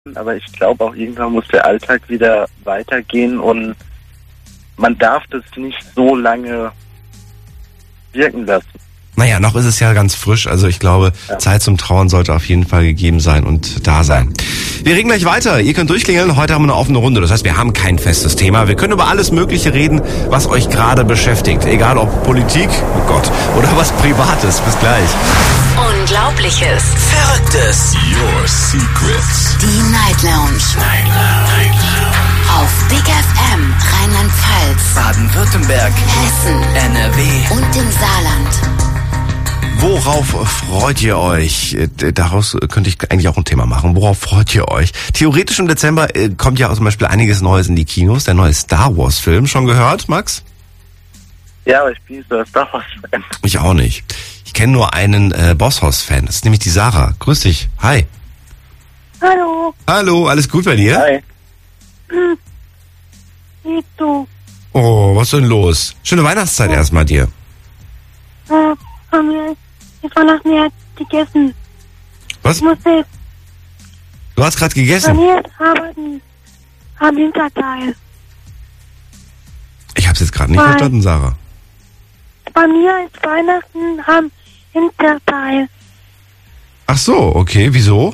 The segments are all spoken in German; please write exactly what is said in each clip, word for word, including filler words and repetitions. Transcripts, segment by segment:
aber ich glaube auch irgendwann muss der Alltag wieder weitergehen und man darf das nicht so lange wirken lassen. Naja, noch ist es ja ganz frisch, also ich glaube, ja. Zeit zum Trauen sollte auf jeden Fall gegeben sein und da sein. Wir reden gleich weiter, ihr könnt durchklingeln, heute haben wir eine offene Runde, das heißt, wir haben kein festes Thema, wir können über alles Mögliche reden, was euch gerade beschäftigt, egal ob Politik, oh Gott, oder was Privates, bis gleich. Unglaubliches, Verrücktes, Your Secrets, die Night Lounge, Night Lounge. Auf Big F M, Rheinland-Pfalz, Baden-Württemberg, Hessen, N R W und im Saarland. Worauf freut ihr euch? Daraus könnte ich eigentlich auch ein Thema machen. Worauf freut ihr euch? Theoretisch im Dezember kommt ja zum Beispiel einiges Neues in die Kinos. Der neue Star Wars Film. Schon gehört, Max? Ja, aber ich bin nicht so ein Star Wars Fan. Ich auch nicht. Ich kenne nur einen äh, Bosshaus-Fan. Das ist nämlich die Sarah. Grüß dich. Hi. Hallo. Hallo, alles gut bei dir? Hi. Hm. Geht so. Oh, was ist denn los? Schöne Weihnachtszeit ja. erstmal dir. Äh, haben wir jetzt Weihnachten ja gegessen. Was? Ich musste Du hast gerade gegessen? trainiert arbeiten am Hinterteil. Ich hab's jetzt gerade nicht Weil- verstanden, Sarah. Bei mir ist Weihnachten am Hinterteil, Ach so, okay. Wieso?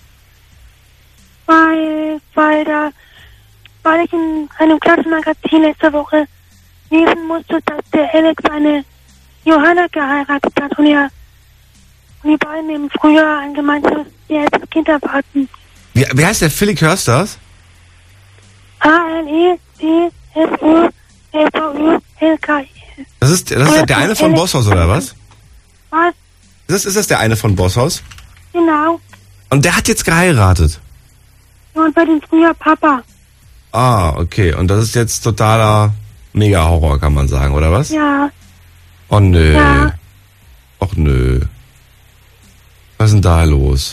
weil, weil da, weil ich in einem Klassenmagazin letzte Woche lesen musste, dass der Alex eine Johanna geheiratet hat und ja, und die beiden im Frühjahr ein gemeinsames erstes Kind erwarten. Wie, wie heißt der? Philipp Hörsters? A L E C S U L V Ö L K I. Das ist, das ist der eine von Bosshaus, oder was? Was? Ist das, ist das der eine von Bosshaus? Genau. Und der hat jetzt geheiratet? Und bei dem früher Papa. Ah, okay. Und das ist jetzt totaler Mega-Horror, kann man sagen, oder was? Ja. Oh, nö. Ja. Och, nö. Was ist denn da los?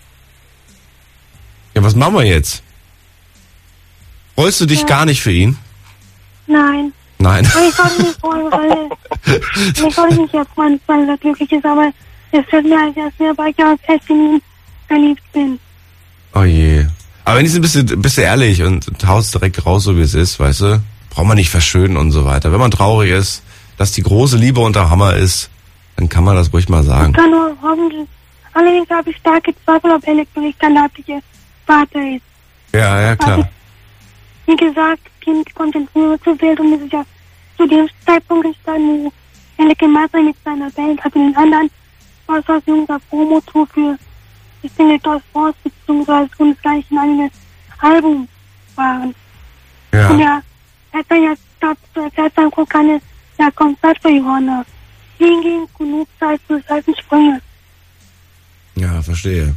Ja, was machen wir jetzt? Freust du dich Ja. gar nicht für ihn? Nein. Nein. Aber ich wollte mich freuen, weil ich wollte mich ja freuen, weil er glücklich ist, aber es fällt mir halt erst mehr, weil ich ja fest in ihn verliebt bin. Oh je. Aber wenigstens bist du, bist du ehrlich und haust direkt raus, so wie es ist, weißt du? Braucht man nicht verschönen und so weiter. Wenn man traurig ist, dass die große Liebe unter Hammer ist, dann kann man das ruhig mal sagen. Ich kann nur hoffentlich, allerdings habe ich starke Zweifel, ob Alex wirklich der leibliche Vater ist. Ja, ja, klar. Wie gesagt, Kind kommt in Frühjahr zur Welt und es ist ja zu dem Zeitpunkt gestanden, wo Alex gemeinsam mit seiner Band hat und den anderen was aus jüngster Promo-Tour für die Single Toys Force beziehungsweise uns gleich in einem Album waren. Ja. Und ja, er hat dann ja zur Zeitpunkt keine ja, Konzert für Johanna. Hingegen genug Zeit für Seitensprünge. Ja, verstehe.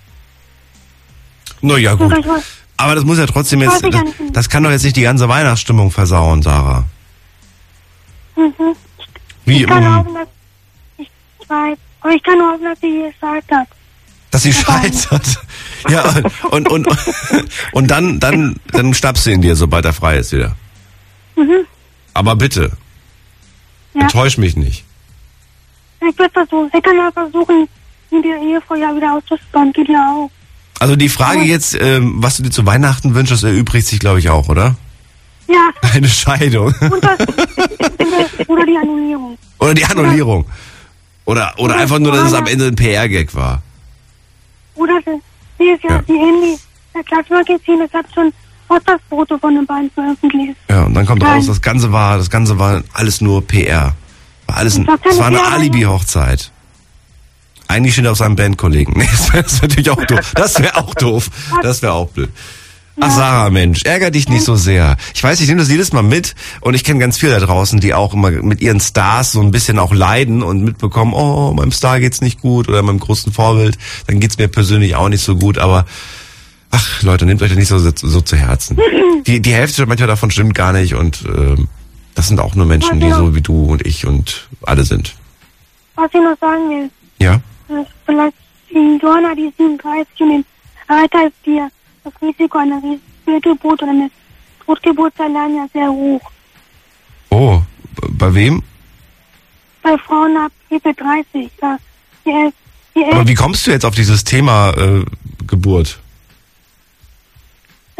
Na ja, gut. Und ich weiß- Aber das muss ja trotzdem jetzt, das, das kann doch jetzt nicht die ganze Weihnachtsstimmung versauen, Sarah. Mhm. Wie, Ich kann ähm, hoffen, dass ich, ich weiß, aber ich kann nur hoffen, dass sie gesagt hat. dass sie scheitert. Ja, und, und, und, und dann, dann, dann schnappst du ihn dir, sobald er frei ist wieder. Mhm. Aber bitte, Ja. enttäusch mich nicht. Ich würde versuchen, ich kann ja versuchen, ihn der Ehefrau ja wieder auszusparen, geht ja auch. Also die Frage jetzt, ähm, was du dir zu Weihnachten wünschst, das erübrigt sich, glaube ich, auch, oder? Ja, Eine Scheidung. und das, oder die Annullierung. Oder die Annullierung. Oder, oder einfach nur, dass es am Ende ein P R-Gag war. Oder das, die ist ja, Ja. die Handy, der Klassenmagazin, das hat schon auch das Foto von den beiden veröffentlicht. Ja, und dann kommt Nein. raus, das Ganze war, das Ganze war alles nur P R. War alles ein, Das kann es war eine ich ja- Alibi-Hochzeit. Eigentlich steht er auf seinem Bandkollegen. Nee, das wäre natürlich auch doof. Das wäre auch doof. Das wäre auch blöd. Ach, Sarah, Mensch, ärger dich nicht so sehr. Ich weiß, ich nehme das jedes Mal mit und ich kenne ganz viele da draußen, die auch immer mit ihren Stars so ein bisschen auch leiden und mitbekommen, oh, meinem Star geht's nicht gut oder meinem großen Vorbild, dann geht's mir persönlich auch nicht so gut, aber ach, Leute, nehmt euch das nicht so, so zu Herzen. Die, die Hälfte manchmal davon stimmt gar nicht und ähm, das sind auch nur Menschen, die so wie du und ich und alle sind. Was ich noch sagen will, Ja? ist vielleicht die Johanna, die siebenunddreißig und im Alter ist dir das Risiko einer Fehlgeburt oder eine Totgeburt allein ja sehr hoch. Oh, b- bei wem? Bei Frauen ab Mitte dreißig. Ja. Die, El- die Aber El- wie kommst du jetzt auf dieses Thema äh, Geburt?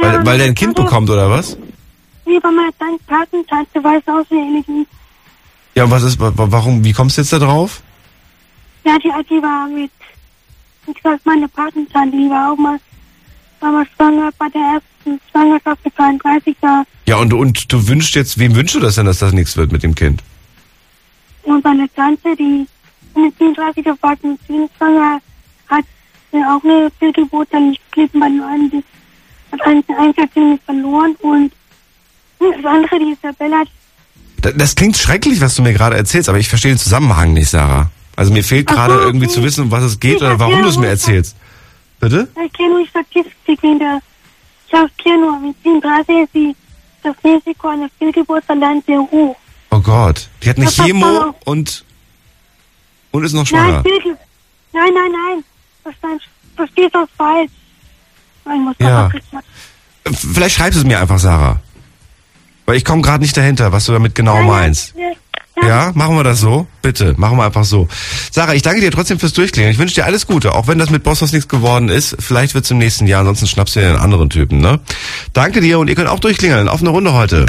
Weil, weil der ein Kind bekommt, oder was? Nee, bei meiner Tante, Patentante weiß auch so ähnlich wie. Ja, und was ist, wa- warum, wie kommst du jetzt da drauf? Ja, die, die war mit, wie gesagt, meine Patentante, die war auch mal, war mal schwanger bei der ersten Schwangerschaft mit zweiunddreißig da. Ja, und, und du wünschst jetzt, wem wünschst du das denn, dass das nichts wird mit dem Kind? Und meine Tante, die mit vierunddreißig geworden ist, schwanger, hat äh, auch eine Fehlgeburt dann nicht geblieben bei dem einen, die hat einen Einzelkind verloren und das andere, die Isabella, Das, das klingt schrecklich, was du mir gerade erzählst, aber ich verstehe den Zusammenhang nicht, Sarah. Also mir fehlt Ach gerade so, irgendwie okay. zu wissen, um was es geht Ich oder warum erkläre du es mir ruhig. erzählst. Bitte? ich kenne nur die Statistik wegen der, ich erkläre nur, mit siebenunddreißig ist die, das Risiko einer Fehlgeburt allein sehr hoch. Oh Gott. Die hat eine Das hat Chemo man auch- und, und ist noch Nein, schwanger. Fehlge nein, nein, nein, Verstand, verstehst du das falsch? Ich muss Ja. ja. Vielleicht schreibst du es mir einfach, Sarah. Weil ich komme gerade nicht dahinter, was du damit genau meinst. Ja, machen wir das so? Bitte, machen wir einfach so. Sarah, ich danke dir trotzdem fürs Durchklingen. Ich wünsche dir alles Gute, auch wenn das mit Bosshaus nichts geworden ist. Vielleicht wird es im nächsten Jahr, ansonsten schnappst du dir einen anderen Typen, ne? Danke dir und ihr könnt auch durchklingeln. Auf eine Runde heute.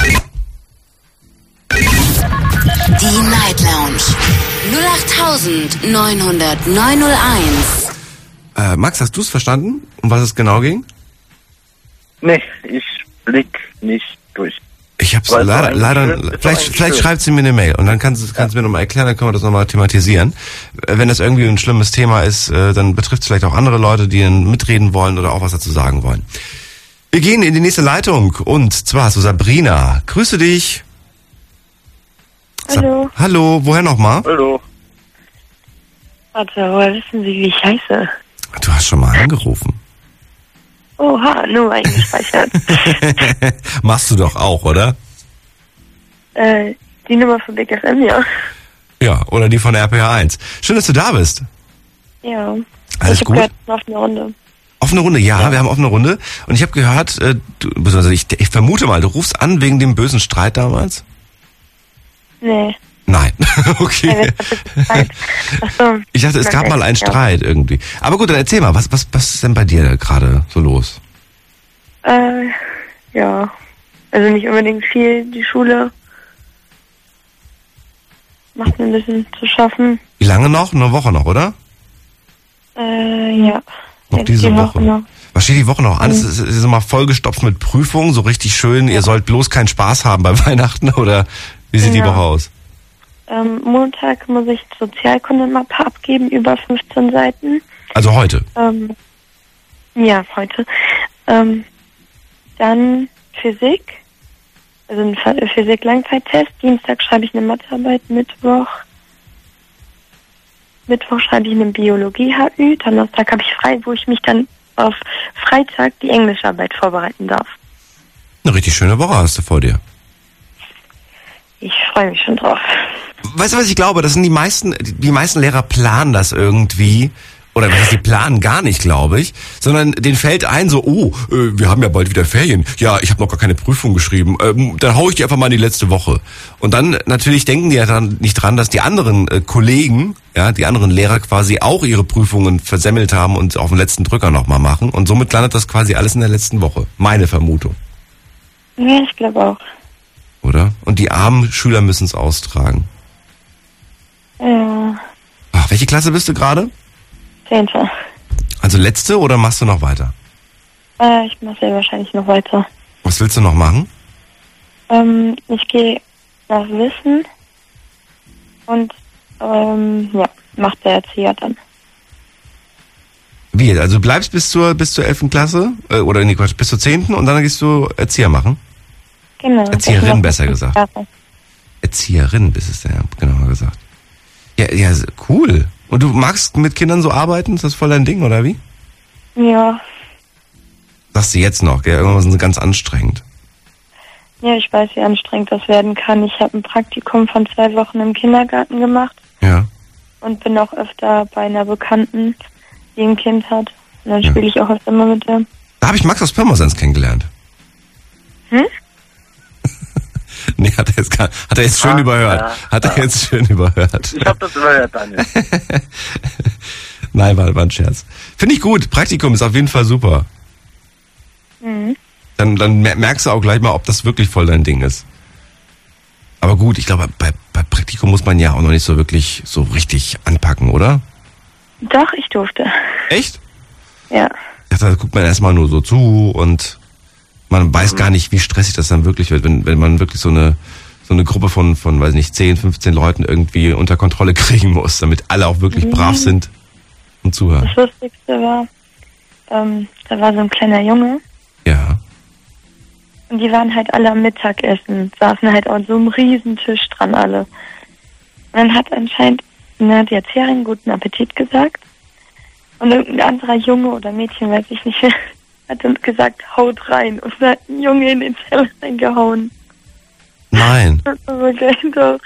Die Night Lounge null acht neun null null neun null eins. Äh, Max, hast du es verstanden, um was es genau ging? Nee, ich blick nicht durch. Ich hab's Weil es leider, war eigentlich leider, schön, es war vielleicht, eigentlich vielleicht schön. schreibt sie mir eine Mail und dann kannst du kannst du mir nochmal erklären, dann können wir das nochmal thematisieren. Äh, Wenn das irgendwie ein schlimmes Thema ist, äh, dann betrifft es vielleicht auch andere Leute, die dann mitreden wollen oder auch was dazu sagen wollen. Wir gehen in die nächste Leitung und zwar zu Sabrina. Grüße dich. Sa- Hallo. Hallo, woher nochmal? Hallo. Warte, woher wissen Sie, wie ich heiße? Du hast schon mal angerufen. Oha, nur eingespeichert. Machst du doch auch, oder? äh, die Nummer von Big F M, ja. Ja, oder die von R P H eins. Schön, dass du da bist. Ja. Alles ich hab gut? gehört, auf eine Runde. Offene Runde, ja, wir haben offene Runde. Und ich habe gehört, äh, du, beziehungsweise ich, ich vermute mal, du rufst an wegen dem bösen Streit damals? Nee. Nein, Ja, okay. das hat Zeit. Ach so. Ich dachte, es gab mal einen Streit irgendwie. Aber gut, dann erzähl mal, was, was, was ist denn bei dir da gerade so los? Äh, ja. Also nicht unbedingt viel. Die Schule macht mir ein bisschen zu schaffen. Wie lange noch? Eine Woche noch, oder? Äh, ja. Noch Jetzt diese die Woche. noch. Was steht die Woche noch an? Es ist, es ist immer vollgestopft mit Prüfungen, so richtig schön. Ihr sollt bloß keinen Spaß haben bei Weihnachten, oder wie sieht die Ja. Woche aus? Ähm, Montag muss ich Sozialkunde-Mappe abgeben, über fünfzehn Seiten. Also heute. Ähm, ja, heute. Ähm, dann Physik, also ein Fa- Physik-Langzeittest. Dienstag schreibe ich eine Mathearbeit, Mittwoch. Mittwoch schreibe ich eine Biologie-H Ü. Donnerstag habe ich frei, wo ich mich dann auf Freitag die Englischarbeit vorbereiten darf. Eine richtig schöne Woche hast du vor dir. Ich freue mich schon drauf. Weißt du, was ich glaube? Das sind die meisten, die meisten Lehrer planen das irgendwie. Oder was heißt, die planen gar nicht, glaube ich, sondern denen fällt ein so, oh, äh, wir haben ja bald wieder Ferien. Ja, ich habe noch gar keine Prüfung geschrieben. Ähm, dann hau ich die einfach mal in die letzte Woche. Und dann natürlich denken die ja dann nicht dran, dass die anderen äh, Kollegen, ja, die anderen Lehrer quasi auch ihre Prüfungen versemmelt haben und auf den letzten Drücker nochmal machen. Und somit landet das quasi alles in der letzten Woche. Meine Vermutung. Ja, ich glaube auch. Oder? Und die armen Schüler müssen es austragen. Ja, Ach, welche Klasse bist du gerade? Zehnte. Also letzte oder machst du noch weiter? Äh, ich mache sehr wahrscheinlich noch weiter. Was willst du noch machen? Ähm, ich gehe nach Wissen und ähm, ja, macht der Erzieher dann. Wie? Also du bleibst bis zur bis zur elften Klasse äh, oder nee, Quatsch, bis zur zehnten und dann gehst du Erzieher machen? Genau. Erzieherin, ich mach besser das gesagt. Jahre. Erzieherin bist es ja, genauer gesagt. Ja, ja, cool. Und du magst mit Kindern so arbeiten? Ist das voll dein Ding, oder wie? Ja, Sagst du jetzt noch, gell? Irgendwas sind sie ganz anstrengend. ja, ich weiß, wie anstrengend das werden kann. Ich habe ein Praktikum von zwei Wochen im Kindergarten gemacht Ja. und bin auch öfter bei einer Bekannten, die ein Kind hat. Und dann Ja. spiele ich auch öfter mal mit der. Da habe ich Max aus Pirmasens kennengelernt. Hm? Nee, hat er jetzt, gar, hat er jetzt schön Ah, überhört. ja, hat er ja. jetzt schön überhört. Ich hab das überhört, Daniel. Nein, war, war ein Scherz. Finde ich gut. Praktikum ist auf jeden Fall super. Mhm. Dann, dann merkst du auch gleich mal, ob das wirklich voll dein Ding ist. Aber gut, ich glaube, bei, bei Praktikum muss man ja auch noch nicht so wirklich so richtig anpacken, oder? Doch, ich durfte. Echt? Ja. Ja, da guckt man erstmal nur so zu und man weiß gar nicht, wie stressig das dann wirklich wird, wenn, wenn man wirklich so eine, so eine Gruppe von, von, weiß nicht, zehn, fünfzehn Leuten irgendwie unter Kontrolle kriegen muss, damit alle auch wirklich brav sind und zuhören. Das Lustigste war, ähm, da war so ein kleiner Junge. Ja. Und die waren halt alle am Mittagessen, saßen halt an so einem riesen Tisch dran alle. Und dann hat anscheinend ne, die Erzieherin guten Appetit gesagt. Und irgendein anderer Junge oder Mädchen, weiß ich nicht, hat dann gesagt, haut rein. Und da hat ein Junge in den Teller reingehauen. Nein. Das war so geil, doch.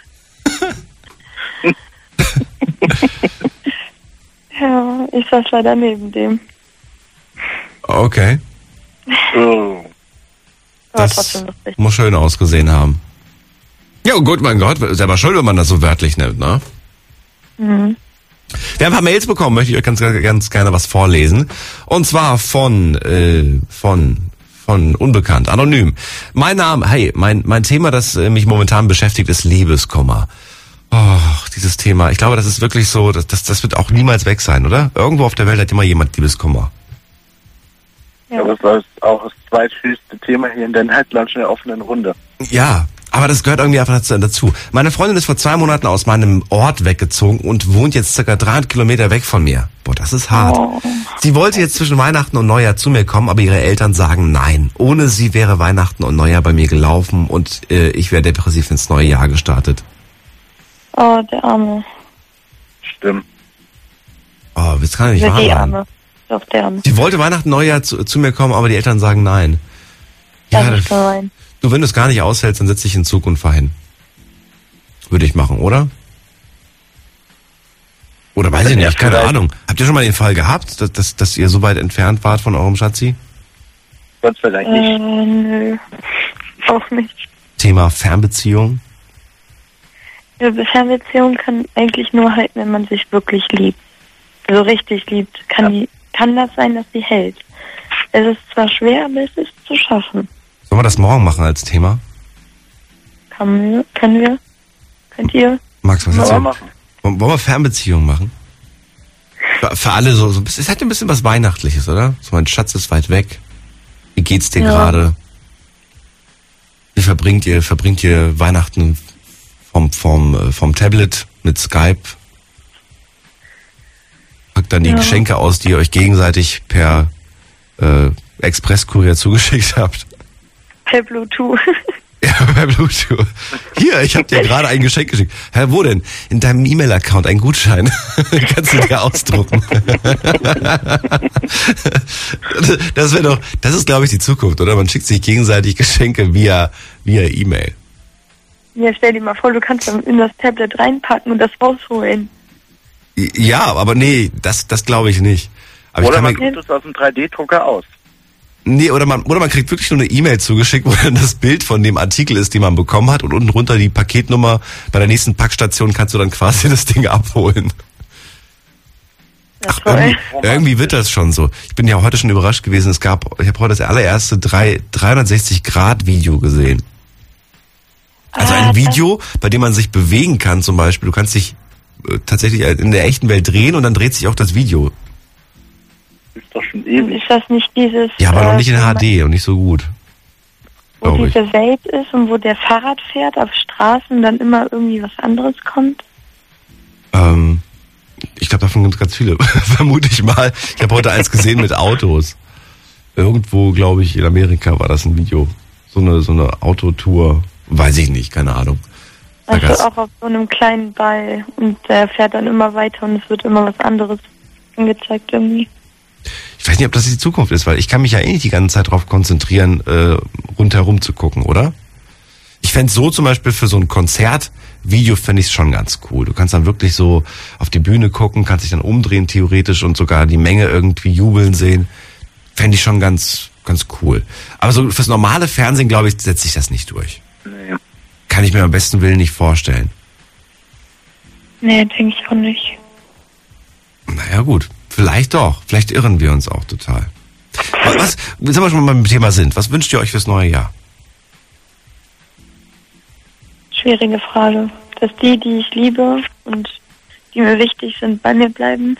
Ja, ich saß leider neben dem. Okay. Oh. War Das trotzdem lustig. muss schön ausgesehen haben. Ja, gut, mein Gott, ist aber schön, wenn man das so wörtlich nimmt, ne? Mhm. Wir haben ein paar Mails bekommen, möchte ich euch ganz, ganz gerne was vorlesen. Und zwar von, äh, von, von Unbekannt, anonym. Mein Name, hey, mein, mein Thema, das äh, mich momentan beschäftigt, ist Liebeskummer. Oh, dieses Thema, ich glaube, das ist wirklich so, das, das, das wird auch niemals weg sein, oder? Irgendwo auf der Welt hat immer jemand Liebeskummer. Ja. Aber das ist auch das zweithöchste Thema hier in der Nightlounge in der offenen Runde. Ja, aber das gehört irgendwie einfach dazu. Meine Freundin ist vor zwei Monaten aus meinem Ort weggezogen und wohnt jetzt circa dreihundert Kilometer weg von mir. Boah, das ist hart. Oh. Sie wollte jetzt zwischen Weihnachten und Neujahr zu mir kommen, aber ihre Eltern sagen nein. Ohne sie wäre Weihnachten und Neujahr bei mir gelaufen und äh, ich wäre depressiv ins neue Jahr gestartet. Oh, der Arme. Stimmt. Oh, das kann ja nicht Oder wahr die sein. Arme. Doch, der Arme. Sie wollte Weihnachten, Neujahr zu, zu mir kommen, aber die Eltern sagen nein. Das Ja, ist gemein. du, wenn du es gar nicht aushältst, dann setz dich in Zug und fahr hin. Würde ich machen, oder? Oder weiß ich Ja, nicht, keine vielleicht. Ahnung. Habt ihr schon mal den Fall gehabt, dass, dass, dass ihr so weit entfernt wart von eurem Schatzi? Gott sei Dank nicht. Äh, nö. Auch nicht. Thema Fernbeziehung? Eine Fernbeziehung kann eigentlich nur halten, wenn man sich wirklich liebt. Also richtig liebt. Kann, die, kann das sein, dass sie hält. Es ist zwar schwer, aber es ist zu schaffen. Sollen wir das morgen machen als Thema? Kann wir, können wir? Könnt ihr? Max, was Sollen sagst wir du? machen. Wollen wollen wir Fernbeziehung machen? Für, für alle so, so ein bisschen, es hat ein bisschen was Weihnachtliches, oder? So, mein Schatz ist weit weg. Wie geht's dir Ja. gerade? Wie verbringt ihr, verbringt ihr Weihnachten vom, vom, äh, vom Tablet mit Skype? Packt dann die Ja. Geschenke aus, die ihr euch gegenseitig per äh, Expresskurier zugeschickt habt. Per Bluetooth. Ja, per Bluetooth. Hier, ich habe dir gerade ein Geschenk geschickt. Hä, wo denn? In deinem E-Mail-Account ein Gutschein. Kannst du dir ausdrucken. Das wäre doch, das ist, glaube ich, die Zukunft, oder? Man schickt sich gegenseitig Geschenke via via E-Mail. Ja, stell dir mal vor, du kannst dann in das Tablet reinpacken und das rausholen. Ja, aber nee, das das glaube ich nicht. Aber Oder ich man kann mir, druckt es aus dem drei D Drucker aus. nee, oder man oder man kriegt wirklich nur eine E-Mail zugeschickt, wo dann das Bild von dem Artikel ist, den man bekommen hat und unten drunter die Paketnummer. Bei der nächsten Packstation kannst du dann quasi das Ding abholen. Ja, Ach, toll. irgendwie, irgendwie wird das schon so. Ich bin ja heute schon überrascht gewesen. Es gab, ich habe heute das allererste drei, dreihundertsechzig Grad Video gesehen. Also Ah, ein Video, bei dem man sich bewegen kann zum Beispiel. Du kannst dich äh, tatsächlich in der echten Welt drehen und dann dreht sich auch das Video. Ist doch schon das, ewig. ist das nicht dieses... Ja, aber noch äh, nicht in H D und nicht so gut. Wo Glaube ich. diese Welt ist und wo der Fahrrad fährt auf Straßen, dann immer irgendwie was anderes kommt? Ähm, ich glaube, davon gibt es ganz viele, vermute ich mal. Ich habe heute eins gesehen mit Autos. Irgendwo, glaube ich, in Amerika war das ein Video. So eine, so eine Autotour. Weiß ich nicht, keine Ahnung. Da Also gab's- auch auf so einem kleinen Ball und der fährt dann immer weiter und es wird immer was anderes angezeigt irgendwie. Ich weiß nicht, ob das die Zukunft ist, weil ich kann mich ja eh nicht die ganze Zeit darauf konzentrieren, äh, rundherum zu gucken, oder? Ich fänd's so zum Beispiel für so ein Konzertvideo fände ich schon ganz cool. Du kannst dann wirklich so auf die Bühne gucken, kannst dich dann umdrehen theoretisch und sogar die Menge irgendwie jubeln sehen. Fände ich schon ganz, ganz cool. Aber so fürs normale Fernsehen, glaube ich, setzt sich das nicht durch. Nee. Kann ich mir am besten Willen nicht vorstellen. Nee, denke ich auch nicht. Naja gut, vielleicht doch. Vielleicht irren wir uns auch total. Was, jetzt haben wir schon mal beim Thema sind. Was wünscht ihr euch fürs neue Jahr? Schwierige Frage. Dass die, die ich liebe und die mir wichtig sind, bei mir bleiben.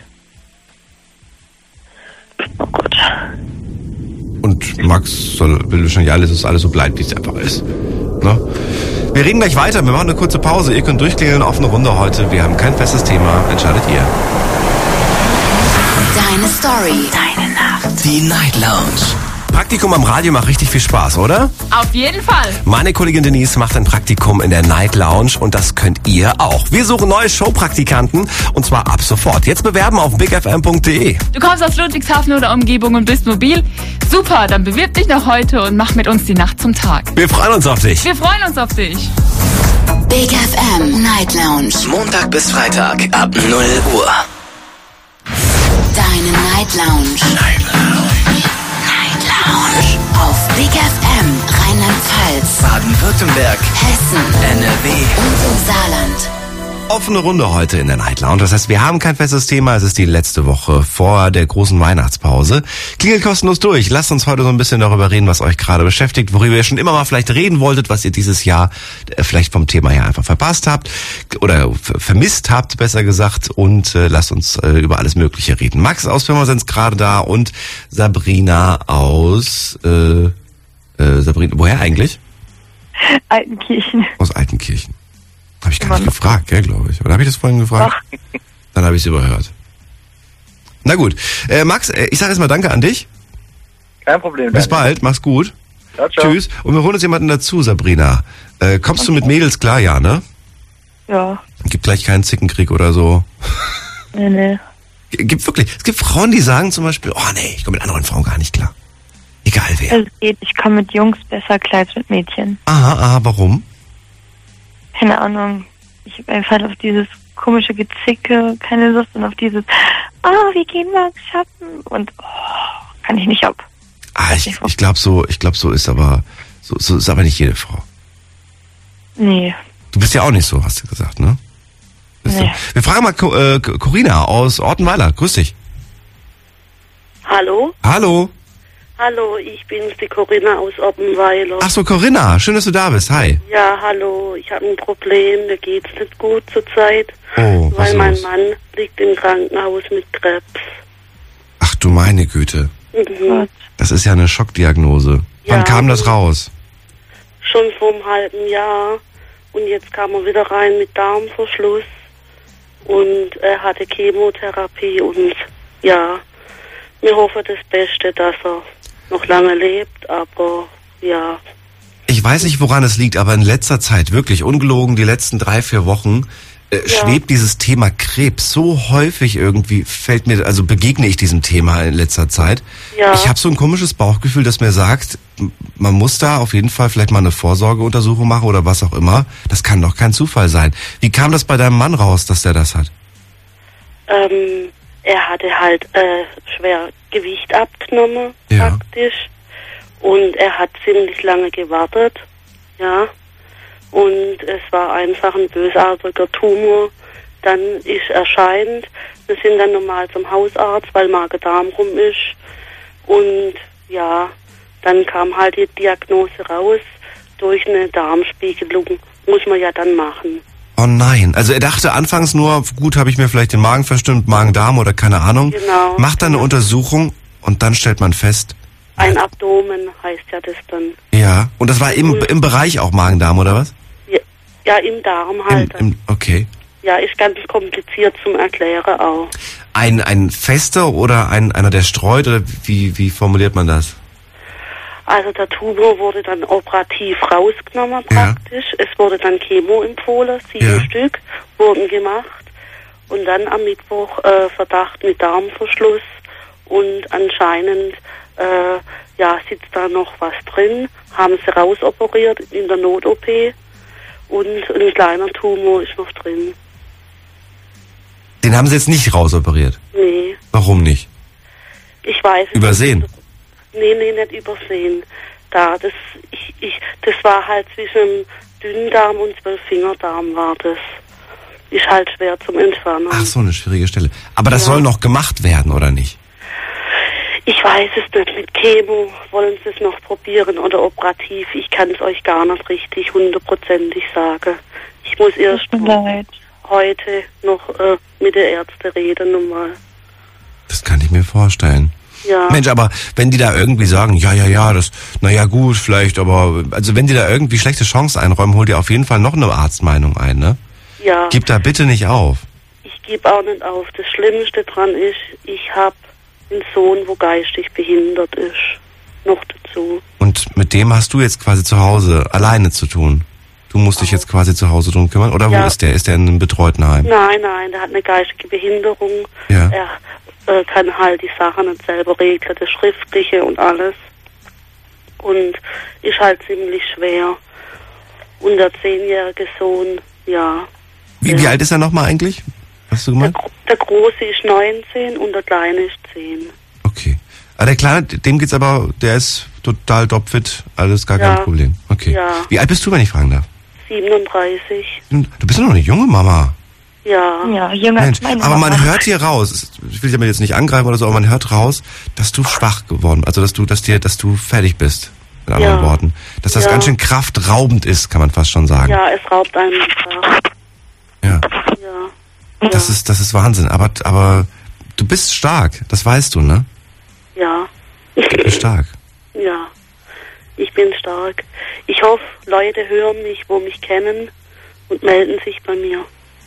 Oh Gott. Und Max soll, will wahrscheinlich alles, dass alles so bleibt, wie es einfach ist. Ne? Wir reden gleich weiter. Wir machen eine kurze Pause. Ihr könnt durchklingeln auf eine Runde heute. Wir haben kein festes Thema. Entscheidet ihr. Deine Story. Deine Nacht. Die Night Lounge. Praktikum am Radio macht richtig viel Spaß, oder? Auf jeden Fall. Meine Kollegin Denise macht ein Praktikum in der Night Lounge und das könnt ihr auch. Wir suchen neue Showpraktikanten und zwar ab sofort. Jetzt bewerben auf big f m punkt d e. Du kommst aus Ludwigshafen oder Umgebung und bist mobil? Super, dann bewirb dich noch heute und mach mit uns die Nacht zum Tag. Wir freuen uns auf dich. Wir freuen uns auf dich. Big F M Night Lounge. Montag bis Freitag ab null Uhr. Deine Night Lounge. Night Lounge. Night Lounge. Auf Big F M Rheinland-Pfalz, Baden-Württemberg, Hessen N R W und im Saarland. Offene Runde heute in der Night Lounge. Das heißt, wir haben kein festes Thema. Es ist die letzte Woche vor der großen Weihnachtspause. Klingelt kostenlos durch. Lasst uns heute so ein bisschen darüber reden, was euch gerade beschäftigt, worüber ihr schon immer mal vielleicht reden wolltet, was ihr dieses Jahr vielleicht vom Thema her einfach verpasst habt oder vermisst habt, besser gesagt. Und äh, lasst uns äh, über alles Mögliche reden. Max aus Pirmasens sind gerade da und Sabrina aus... Äh, äh, Sabrina, woher eigentlich? Altenkirchen. Aus Altenkirchen. Habe ich gar nicht gefragt, gell, glaube ich. Oder habe ich das vorhin gefragt? Ach. Dann habe ich es überhört. Na gut. Äh, Max, äh, ich sage erstmal danke an dich. Kein Problem. Bis bald, mach's gut. Ciao, ciao. Tschüss. Und wir holen uns jemanden dazu, Sabrina. Äh, kommst okay. du mit Mädels klar, ja, ne? Ja. Gibt gleich keinen Zickenkrieg oder so. Nee, nee. Gibt wirklich, es gibt Frauen, die sagen zum Beispiel, oh nee, ich komme mit anderen Frauen gar nicht klar. Egal wer. Es geht, ich komme mit Jungs besser klar als mit Mädchen. Aha, aha, warum? Keine Ahnung. Ich habe einfach auf dieses komische Gezicke keine Lust und auf dieses, oh, wie gehen wir shoppen? Und oh, kann ich nicht ab. Ah, ich, ich glaube so, ich glaube so ist aber, so, so ist aber nicht jede Frau. Nee. Du bist ja auch nicht so, hast du gesagt, ne? Bist nee. Du? Wir fragen mal Co- äh, Corinna aus Ortenweiler. Grüß dich. Hallo? Hallo. Hallo, ich bin's, die Corinna aus Oppenweiler. Ach so, Corinna, schön, dass du da bist. Hi. Ja, hallo, ich habe ein Problem, mir geht's nicht gut zurzeit, oh, weil mein los? Mann liegt im Krankenhaus mit Krebs. Ach du meine Güte. Mhm. Das ist ja eine Schockdiagnose. Ja. Wann kam das raus? Schon vor einem halben Jahr und jetzt kam er wieder rein mit Darmverschluss und er hatte Chemotherapie und ja, wir hoffen das Beste, dass er noch lange lebt, aber ja. Ich weiß nicht, woran es liegt, aber in letzter Zeit, wirklich ungelogen, die letzten drei, vier Wochen, äh, ja. schwebt dieses Thema Krebs so häufig irgendwie, fällt mir, also begegne ich diesem Thema in letzter Zeit. Ja. Ich habe so ein komisches Bauchgefühl, das mir sagt, man muss da auf jeden Fall vielleicht mal eine Vorsorgeuntersuchung machen oder was auch immer. Das kann doch kein Zufall sein. Wie kam das bei deinem Mann raus, dass der das hat? Ähm, er hatte halt äh, schwer Gewicht abgenommen, ja. praktisch. Und er hat ziemlich lange gewartet, ja. Und es war einfach ein bösartiger Tumor. Dann ist erscheint, wir sind dann normal zum Hausarzt, weil Magen-Darm rum ist. Und ja, dann kam halt die Diagnose raus durch eine Darmspiegelung. Muss man ja dann machen. Oh nein, also er dachte anfangs nur, gut, habe ich mir vielleicht den Magen verstimmt, Magen-Darm oder keine Ahnung. Genau. Macht dann eine Untersuchung und dann stellt man fest. Ein Abdomen heißt ja das dann. Ja, und das war im, im Bereich auch Magen-Darm, oder was? Ja, ja im Darm halt. Im, im, okay. Ja, ist ganz kompliziert zum Erklären auch. Ein, ein fester oder ein, einer, der streut, oder wie, wie formuliert man das? Also der Tumor wurde dann operativ rausgenommen praktisch. Ja. Es wurde dann Chemo empfohlen, sieben ja. Stück wurden gemacht. Und dann am Mittwoch äh, Verdacht mit Darmverschluss. Und anscheinend äh, ja, sitzt da noch was drin. Haben sie rausoperiert in der Not-O P. Und ein kleiner Tumor ist noch drin. Den haben sie jetzt nicht rausoperiert? Nee. Warum nicht? Ich weiß es Übersehen? Nicht. Nee, nee, nicht übersehen. Da, das, ich, ich, das war halt zwischen Dünndarm und Zwölffingerdarm war das. Ist halt schwer zum Entfernen. Ach so, eine schwierige Stelle. Aber das ja. soll noch gemacht werden, oder nicht? Ich weiß es nicht. Mit Chemo wollen sie es noch probieren oder operativ. Ich kann es euch gar nicht richtig hundertprozentig sagen. Ich muss erst heute noch äh, mit der Ärzte reden nochmal. Das kann ich mir vorstellen. Ja. Mensch, aber wenn die da irgendwie sagen, ja, ja, ja, das, naja, gut, vielleicht, aber, also wenn die da irgendwie schlechte Chancen einräumen, hol dir auf jeden Fall noch eine Arztmeinung ein, ne? Ja. Gib da bitte nicht auf. Ich gebe auch nicht auf. Das Schlimmste dran ist, ich habe einen Sohn, wo geistig behindert ist. Noch dazu. Und mit dem hast du jetzt quasi zu Hause alleine zu tun? Du musst dich jetzt quasi zu Hause drum kümmern? Oder Ja. wo ist der? Ist der in einem betreuten Heim? Nein, nein, der hat eine geistige Behinderung. Ja. Er äh, kann halt die Sachen nicht selber regeln, das Schriftliche und alles. Und ist halt ziemlich schwer. Und der zehnjährige Sohn, ja. Wie, wie alt ist er nochmal eigentlich? Hast du gemeint? Der Große ist neunzehn und der Kleine ist zehn. Okay. Aber der Kleine, dem geht's aber, der ist total topfit, alles gar Ja. kein Problem. Okay. Ja. Wie alt bist du, wenn ich fragen darf? siebenunddreißig. Du bist doch noch eine junge Mama. Ja. Ja, jünger Mensch, als meine aber man Mama. hört hier raus, ich will dich damit jetzt nicht angreifen oder so, aber man hört raus, dass du schwach geworden, also dass du, dass dir, dass du fertig bist, mit anderen Ja. Worten. Dass das Ja. ganz schön kraftraubend ist, kann man fast schon sagen. Ja, es raubt einem die Kraft. Ja. Ja. Das ist, das ist Wahnsinn, aber, aber du bist stark, das weißt du, ne? Ja. Du bist stark. Ja. Ich bin stark. Ich hoffe, Leute hören mich, wo mich kennen und melden sich bei mir.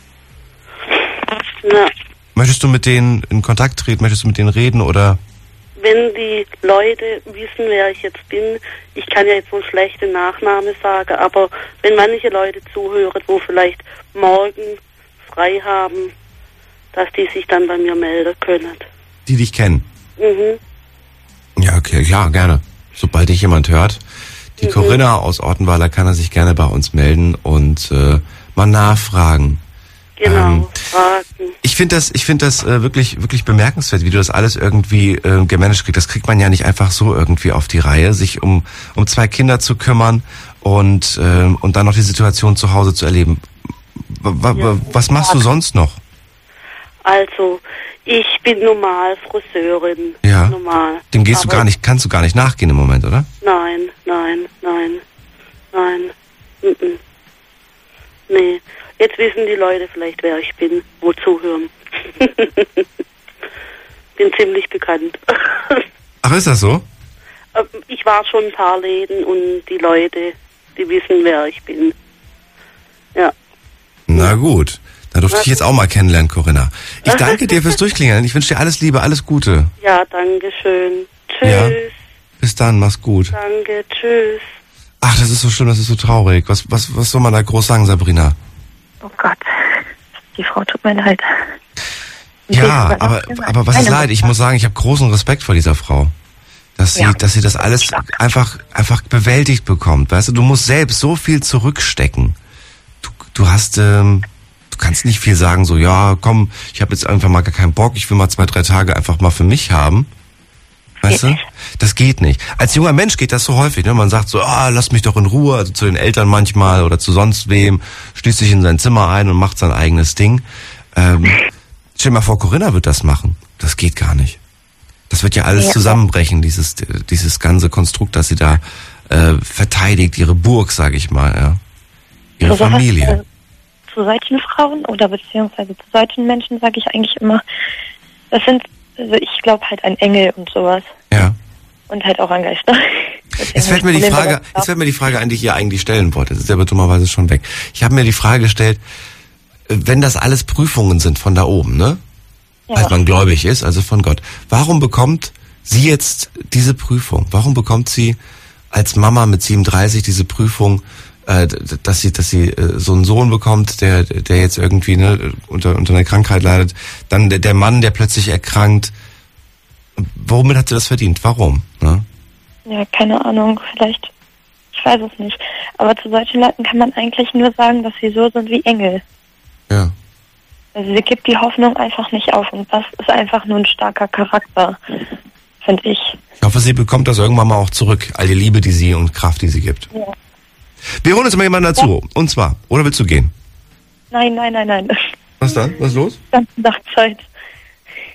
Na, Möchtest du mit denen in Kontakt treten, möchtest du mit denen reden oder? wenn die Leute wissen, wer ich jetzt bin, ich kann ja jetzt wohl schlechte Nachname sagen, aber wenn manche Leute zuhören, wo vielleicht morgen frei haben, dass die sich dann bei mir melden können. Die dich kennen? Mhm. Ja, okay, ja, gerne. Sobald dich jemand hört. Die Mhm. Corinna aus Ortenweiler kann er sich gerne bei uns melden und äh, mal nachfragen. Genau, Ähm, fragen. Ich finde das, ich finde das äh, wirklich, wirklich bemerkenswert, wie du das alles irgendwie äh, gemanagt kriegst. Das kriegt man ja nicht einfach so irgendwie auf die Reihe, sich um um zwei Kinder zu kümmern und äh, und dann noch die Situation zu Hause zu erleben. W w Ja. Was machst du sonst noch? Also, ich bin normal Friseurin. Ja. Normal. Dem gehst du Aber gar nicht, kannst du gar nicht nachgehen im Moment, oder? Nein, nein, nein, nein. Mm-mm. Nee. Jetzt wissen die Leute vielleicht, wer ich bin, wo zuhören. Bin ziemlich bekannt. Ach, ist das so? Ich war schon ein paar Läden und die Leute, die wissen, wer ich bin. Ja. Na gut. Da durfte ich jetzt auch mal kennenlernen, Corinna. Ich danke dir fürs Durchklingeln. Ich wünsche dir alles Liebe, alles Gute. Ja, danke schön. Tschüss. Ja. Bis dann, mach's gut. Danke, tschüss. Ach, das ist so schlimm, das ist so traurig. Was, was, was soll man da groß sagen, Sabrina? Oh Gott, die Frau tut mir leid. Ja, aber, aber was ist leid? Ich muss sagen, ich habe großen Respekt vor dieser Frau. Dass sie, Ja. dass sie das alles einfach, einfach bewältigt bekommt. Weißt du, du musst selbst so viel zurückstecken. Du, du hast, ähm, du kannst nicht viel sagen, so, ja, komm, ich habe jetzt einfach mal gar keinen Bock, ich will mal zwei, drei Tage einfach mal für mich haben. Weißt du? Das geht nicht. Als junger Mensch geht das so häufig, ne? Man sagt so, ah, lass mich doch in Ruhe, also zu den Eltern manchmal oder zu sonst wem, schließt sich in sein Zimmer ein und macht sein eigenes Ding. Ähm, stell dir mal vor, Corinna wird das machen. Das geht gar nicht. Das wird ja alles Ja. zusammenbrechen, dieses, dieses ganze Konstrukt, das sie da äh, verteidigt, ihre Burg, sag ich mal, ja. Ihre Also Familie. hast, äh, zu solchen Frauen oder beziehungsweise zu solchen Menschen sage ich eigentlich immer, das sind, also ich glaube halt an Engel und sowas. Ja. Und halt auch an Geister. Jetzt fällt mir die Frage, jetzt fällt mir die Frage ein, die ich hier eigentlich stellen wollte. Das ist aber dummerweise schon weg. Ich habe mir die Frage gestellt, wenn das alles Prüfungen sind von da oben, ne? Ja. Als man gläubig ist, also von Gott. Warum bekommt sie jetzt diese Prüfung? Warum bekommt sie als Mama mit siebenunddreißig diese Prüfung, äh, dass sie, dass sie äh, so einen Sohn bekommt, der, der jetzt irgendwie ne, unter, unter einer Krankheit leidet, dann der, der Mann, der plötzlich erkrankt. Womit hat sie das verdient? Warum? Ne? Ja, keine Ahnung, vielleicht, ich weiß es nicht. Aber zu solchen Leuten kann man eigentlich nur sagen, dass sie so sind wie Engel. Ja. Also sie gibt die Hoffnung einfach nicht auf und das ist einfach nur ein starker Charakter, finde ich. Ich hoffe, sie bekommt das irgendwann mal auch zurück, all die Liebe, die sie und Kraft, die sie gibt. Ja. Wir holen uns mal jemanden dazu. Ja. Und zwar, oder willst du gehen? Nein, nein, nein, nein. Was dann? Was ist los? Ganze Nachtzeit.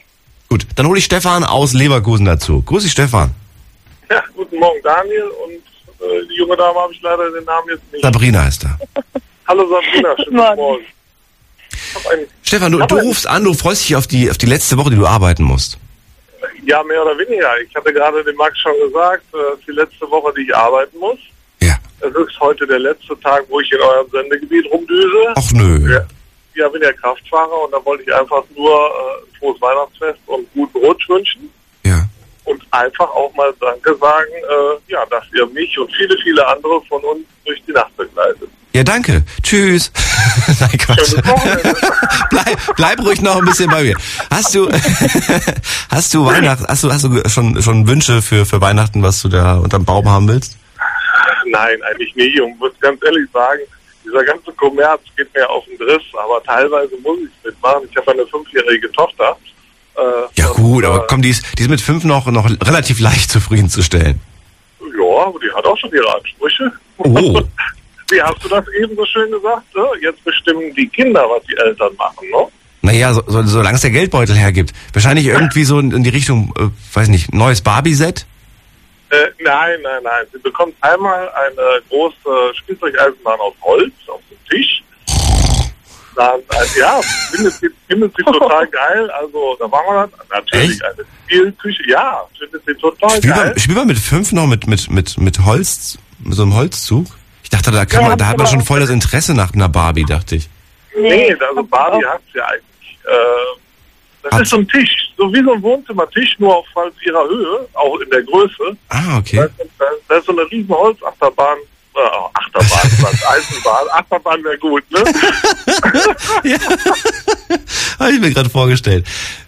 Gut, dann hole ich Stefan aus Leverkusen dazu. Grüß dich, Stefan. Ja, guten Morgen, Daniel. Und äh, die junge Dame habe ich leider den Namen jetzt nicht. Sabrina heißt er. Hallo Sabrina, schönen guten Morgen. Ein, Stefan, du, du rufst an, du freust dich auf die, auf die letzte Woche, die du arbeiten musst. Ja, mehr oder weniger. Ich hatte gerade dem Max schon gesagt, äh, die letzte Woche, die ich arbeiten muss. Ja. Es ist heute der letzte Tag, wo ich in eurem Sendegebiet rumdüse. Ach nö. Ja, ja, bin ja Kraftfahrer und da wollte ich einfach nur äh, ein frohes Weihnachtsfest und guten Rutsch wünschen. Ja. Und einfach auch mal Danke sagen, äh, ja, dass ihr mich und viele, viele andere von uns durch die Nacht begleitet. Ja, danke. Tschüss. Nein, Quatsch. bleib, bleib ruhig noch ein bisschen bei mir. Hast du, hast du Weihnachten, hast du, hast du schon, schon Wünsche für, für Weihnachten, was du da unterm Baum haben willst? Nein, eigentlich nicht. Und muss ganz ehrlich sagen, dieser ganze Kommerz geht mir auf den Driss, aber teilweise muss ich es mitmachen. Ich habe eine fünfjährige Tochter. Äh, ja gut, und, aber komm, die ist, die ist mit fünf noch, noch relativ leicht zufriedenzustellen. Ja, aber die hat auch schon ihre Ansprüche. Oh. Wie hast du das eben so schön gesagt? Ne? Jetzt bestimmen die Kinder, was die Eltern machen, ne? Naja, so, so, solange es der Geldbeutel hergibt. Wahrscheinlich irgendwie so in, in die Richtung, äh, weiß nicht, neues Barbie-Set? Äh, nein, nein, nein. Sie bekommt einmal eine große Spielzeugeisenbahn aus Holz auf dem Tisch. Dann, äh, ja, findet sie, findet sie total geil. Also, da machen wir dann natürlich Echt? eine Spielküche. Ja, findet sie total Spiel geil. Man, spielt man mit fünf noch mit, mit, mit, mit Holz, mit so einem Holzzug? Ich dachte, da kann ja, man, da hat man genau. schon voll das Interesse nach einer Barbie, dachte ich. Nee, also Barbie hat ja eigentlich. Äh, das Hat- ist so ein Tisch, so wie so ein Wohnzimmertisch, nur auf halt ihrer Höhe, auch in der Größe. Ah, okay. Da, da, da ist so eine riesen Holzachterbahn. Äh, Achterbahn, was, Eisenbahn. Achterbahn wäre gut, ne? Ja. Habe ich mir gerade vorgestellt.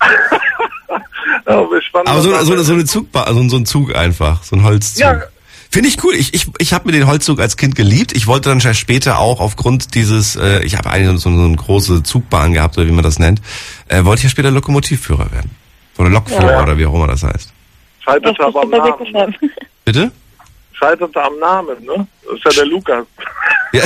Ja, wir spannen Aber so, das so, an. so eine Zugba also so ein Zug einfach, so ein Holzzug. Ja. Finde ich cool. Ich, ich, ich habe mir den Holzzug als Kind geliebt. Ich wollte dann später auch aufgrund dieses, äh, ich habe eigentlich so, so eine große Zugbahn gehabt, oder wie man das nennt, äh, wollte ich ja später Lokomotivführer werden. Oder Lokführer, Ja. oder wie auch immer das heißt. Scheiterte Das aber am ist aber Namen. wirklich schlimm. Bitte? Scheiterte am Namen, ne? Das ist ja der Lukas. Ja.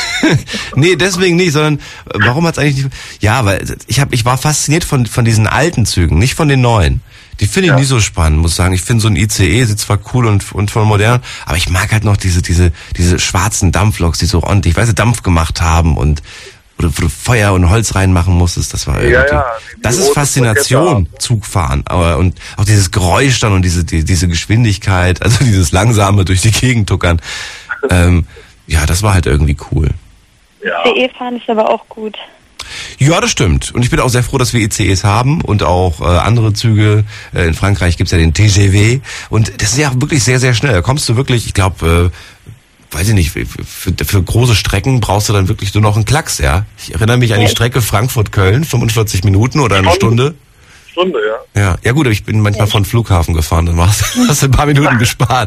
Nee, deswegen nicht, sondern äh, warum hat's eigentlich nicht... Ja, weil ich hab, ich war fasziniert von, von diesen alten Zügen, nicht von den neuen. Die finde ich Ja. nicht so spannend, muss ich sagen. Ich finde so ein I C E sieht zwar cool und, und voll modern, aber ich mag halt noch diese, diese, diese schwarzen Dampfloks, die so ordentlich, weißt du, Dampf gemacht haben und wo du, wo du Feuer und Holz reinmachen musstest, das war irgendwie... Ja, ja, die- die das ist rote Faszination, Plakette. Zugfahren. Aber, und auch dieses Geräusch dann und diese, die, diese Geschwindigkeit, also dieses langsame durch die Gegend tuckern. ähm, ja, das war halt irgendwie cool. Ja. C E fahren ist aber auch gut. Ja, das stimmt. Und ich bin auch sehr froh, dass wir I C Es haben und auch äh, andere Züge. Äh, in Frankreich gibt's ja den T G V. Und das ist ja wirklich sehr, sehr schnell. Da kommst du wirklich, ich glaube, äh, weiß ich nicht, für, für, für große Strecken brauchst du dann wirklich nur noch einen Klacks, ja. Ich erinnere mich an die Strecke Frankfurt-Köln, fünfundvierzig Minuten oder eine Stunde. Stunde, ja. Ja, ja gut, aber ich bin manchmal von Flughafen gefahren, dann hast du hast du ein paar Minuten gespart.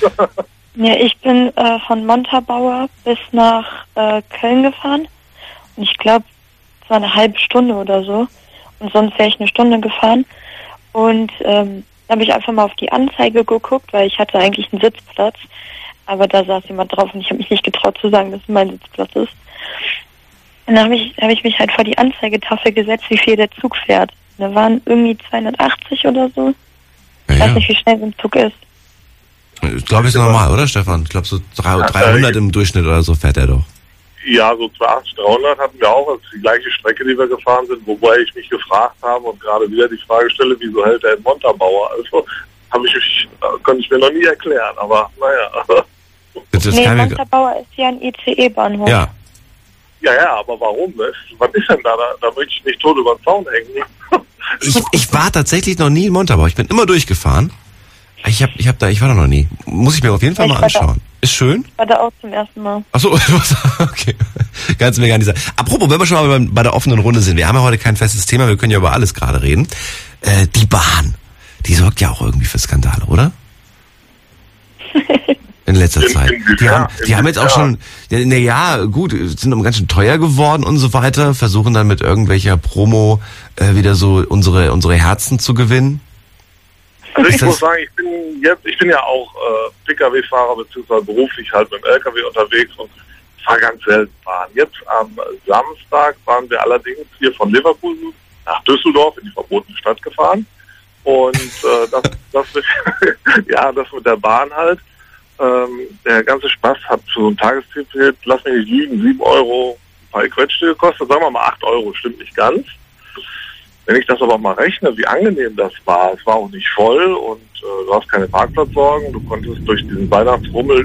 Ja, ich bin äh, von Montabaur bis nach äh, Köln gefahren. Und ich glaube, es war eine halbe Stunde oder so. Und sonst wäre ich eine Stunde gefahren. Und ähm, da habe ich einfach mal auf die Anzeige geguckt, weil ich hatte eigentlich einen Sitzplatz. Aber da saß jemand drauf und ich habe mich nicht getraut zu sagen, dass es mein Sitzplatz ist. Und dann habe ich, hab ich mich halt vor die Anzeigetafel gesetzt, wie viel der Zug fährt. Da waren irgendwie zweihundertachtzig oder so. Ja, Ich weiß ja. nicht, wie schnell so ein Zug ist. Ich glaube, ist normal, oder Stefan? Ich glaube, so dreihundert im Durchschnitt oder so fährt er doch. Ja, so zweihundert, dreihundert hatten wir auch. Das ist die gleiche Strecke, die wir gefahren sind, wobei ich mich gefragt habe und gerade wieder die Frage stelle, wieso hält er in Montabaur? Also habe ich mich, konnte ich mir noch nie erklären, aber naja. Das, das Nee, kann mir, Montabaur ist ja ein I C E-Bahnhof. ja. Ja, ja, aber warum? Ne? Was ist denn da? Da, da möchte ich nicht tot über den Zaun hängen. Ich, ich war tatsächlich noch nie in Montabaur. Ich bin immer durchgefahren. Ich hab, ich hab da, ich war da noch nie. Muss ich mir auf jeden Fall Ich mal war da. anschauen. Ist schön? Ich war da auch zum ersten Mal. Ach so, okay. Kannst du mir gar nicht sagen. Apropos, wenn wir schon mal bei, bei der offenen Runde sind. Wir haben ja heute kein festes Thema. Wir können ja über alles gerade reden. Äh, die Bahn. Die sorgt ja auch irgendwie für Skandale, oder? In letzter Zeit. Die haben, die haben jetzt auch schon, na ja, gut, sind aber ganz schön teuer geworden und so weiter, versuchen dann mit irgendwelcher Promo äh, wieder so unsere unsere Herzen zu gewinnen. Also ich Ist muss das- sagen, ich bin jetzt, ich bin ja auch äh, Pkw-Fahrer beziehungsweise beruflich halt mit dem L K W unterwegs und fahre ganz selten Bahn. Jetzt am Samstag waren wir allerdings hier von Leverkusen nach Düsseldorf in die verbotene Stadt gefahren Und äh, das, das mit, ja, das mit der Bahn halt. Ähm, der ganze Spaß hat für so ein Tagesticket, lass mich nicht lügen, sieben Euro ein paar Quetschte gekostet. Sagen wir mal acht Euro, stimmt nicht ganz. Wenn ich das aber mal rechne, wie angenehm das war, es war auch nicht voll und äh, du hast keine Parkplatzsorgen, du konntest durch diesen Weihnachtsrummel